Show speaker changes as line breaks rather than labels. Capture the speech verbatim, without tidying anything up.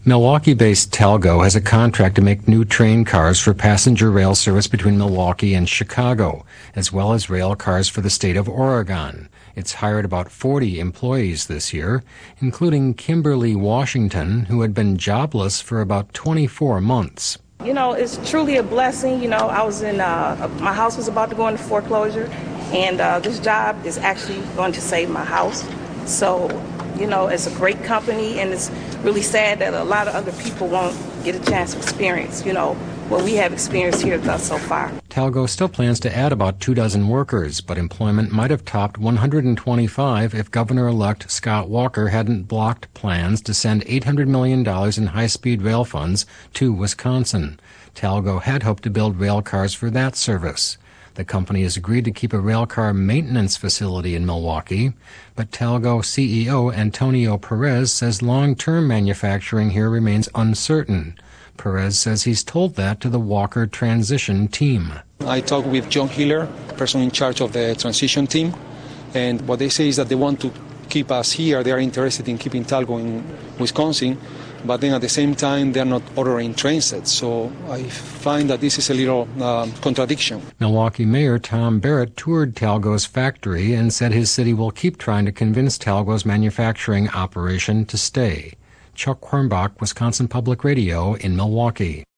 Milwaukee-based Talgo has a contract to make new train cars for passenger rail service between Milwaukee and Chicago, as well as rail cars for the state of Oregon. It's hired about forty employees this year, including Kimberly Washington, who had been jobless for about twenty-four months.
You know, it's truly a blessing. You know, I was in, uh, my house was about to go into foreclosure, and uh, this job is actually going to save my house. So, you know, it's a great company, and it's really sad that a lot of other people won't get a chance to experience, you know, what we have experienced here thus so far.
Talgo still plans to add about two dozen workers, but employment might have topped one hundred twenty-five if Governor-elect Scott Walker hadn't blocked plans to send eight hundred million dollars in high-speed rail funds to Wisconsin. Talgo had hoped to build rail cars for that service. The company has agreed to keep a railcar maintenance facility in Milwaukee, but Talgo C E O Antonio Perez says long-term manufacturing here remains uncertain. Perez says he's told that to the Walker transition team.
I talked with John Hiller, person in charge of the transition team, and what they say is that they want to keep us here. They are interested in keeping Talgo in Wisconsin, but then at the same time they're not ordering train sets. So I find that this is a little uh, contradiction.
Milwaukee Mayor Tom Barrett toured Talgo's factory and said his city will keep trying to convince Talgo's manufacturing operation to stay. Chuck Hornbach, Wisconsin Public Radio in Milwaukee.